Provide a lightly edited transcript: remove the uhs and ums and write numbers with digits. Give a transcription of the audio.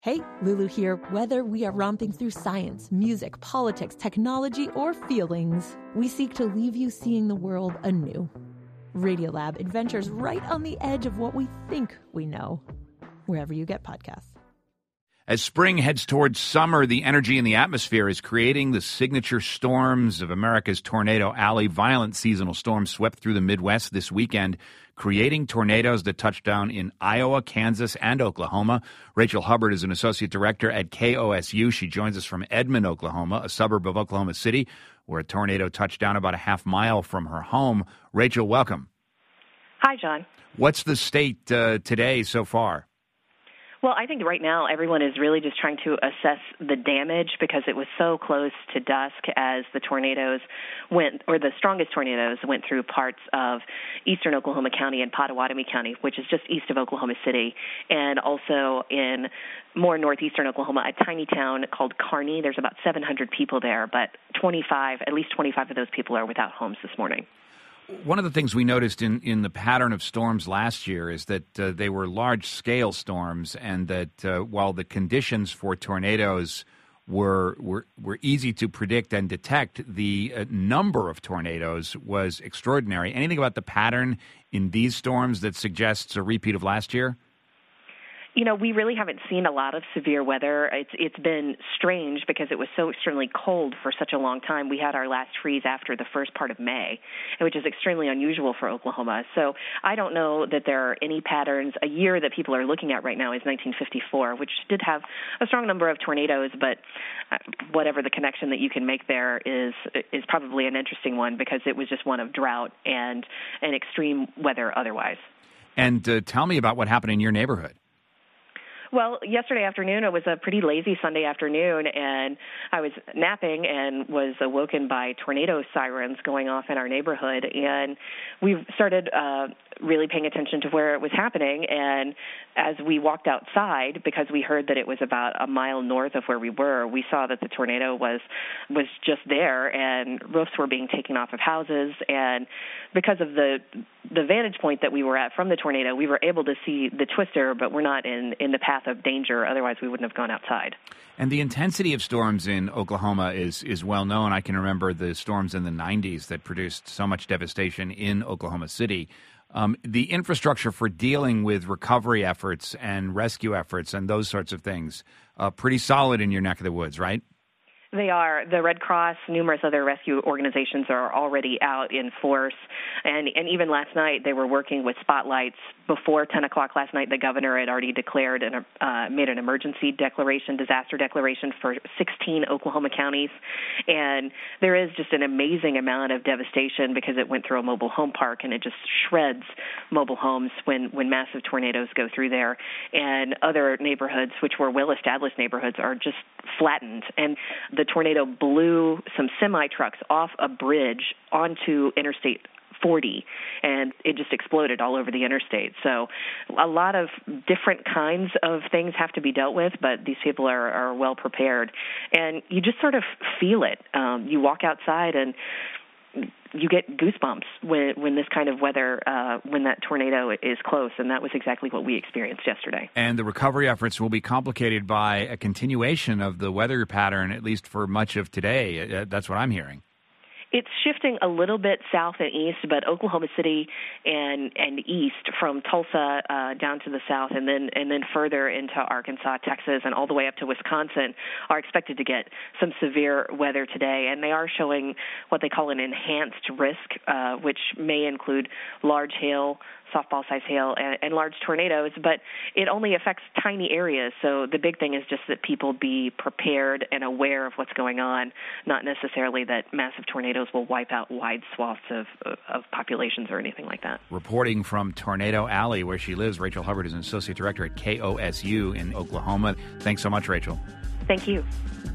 Hey, Lulu here. Whether we are romping through science, music, politics, technology, or feelings, we seek to leave you seeing the world anew. Radiolab adventures right on the edge of what we think we know, wherever you get podcasts. As spring heads towards summer, the energy in the atmosphere is creating the signature storms of America's Tornado Alley. Violent seasonal storms swept through the Midwest this weekend, creating tornadoes that touched down in Iowa, Kansas, and Oklahoma. Rachel Hubbard is an associate director at KOSU. She joins us from Edmond, Oklahoma, a suburb of Oklahoma City, where a tornado touched down about a half mile from her home. Rachel, welcome. Hi, John. What's the state today so far? Well, I think right now everyone is really just trying to assess the damage because it was so close to dusk as the tornadoes went, or the strongest tornadoes went through parts of eastern Oklahoma County and Pottawatomie County, which is just east of Oklahoma City, and also in more northeastern Oklahoma, a tiny town called Kearney. There's about 700 people there, but at least 25 of those people are without homes this morning. One of the things we noticed in the pattern of storms last year is that they were large-scale storms, and that while the conditions for tornadoes were easy to predict and detect, the number of tornadoes was extraordinary. Anything about the pattern in these storms that suggests a repeat of last year? You know, we really haven't seen a lot of severe weather. It's been strange because it was so extremely cold for such a long time. We had our last freeze after the first part of May, which is extremely unusual for Oklahoma. So I don't know that there are any patterns. A year that people are looking at right now is 1954, which did have a strong number of tornadoes, but whatever the connection that you can make there is probably an interesting one because it was just one of drought and an extreme weather otherwise. And tell me about what happened in your neighborhood. Well, yesterday afternoon, it was a pretty lazy Sunday afternoon, and I was napping and was awoken by tornado sirens going off in our neighborhood. And we started really paying attention to where it was happening. And as we walked outside, because we heard that it was about a mile north of where we were, we saw that the tornado was just there, and roofs were being taken off of houses. And because of the vantage point that we were at from the tornado, we were able to see the twister, but we're not in the path of danger. Otherwise, we wouldn't have gone outside. And the intensity of storms in Oklahoma is well known. I can remember the storms in the 90s that produced so much devastation in Oklahoma City. The infrastructure for dealing with recovery efforts and rescue efforts and those sorts of things, pretty solid in your neck of the woods, right? They are. The Red Cross, numerous other rescue organizations are already out in force. And even last night, they were working with spotlights. Before 10 o'clock last night, the governor had already declared made an emergency declaration, disaster declaration for 16 Oklahoma counties. And there is just an amazing amount of devastation because it went through a mobile home park, and it just shreds mobile homes when massive tornadoes go through there. And other neighborhoods, which were well-established neighborhoods, are just flattened. And the tornado blew some semi-trucks off a bridge onto Interstate 40, and it just exploded all over the interstate. So a lot of different kinds of things have to be dealt with, but these people are well prepared. And you just sort of feel it. You walk outside and you get goosebumps when this kind of weather, when that tornado is close, and that was exactly what we experienced yesterday. And the recovery efforts will be complicated by a continuation of the weather pattern, at least for much of today. That's what I'm hearing. It's shifting a little bit south and east, but Oklahoma City and east, from Tulsa down to the south, and then further into Arkansas, Texas, and all the way up to Wisconsin, are expected to get some severe weather today. And they are showing what they call an enhanced risk, which may include large hail, softball-sized hail, and large tornadoes, but it only affects tiny areas. So the big thing is just that people be prepared and aware of what's going on, not necessarily that massive tornadoes will wipe out wide swaths of populations or anything like that. Reporting from Tornado Alley, where she lives, Rachel Hubbard is an associate director at KOSU in Oklahoma. Thanks so much, Rachel. Thank you.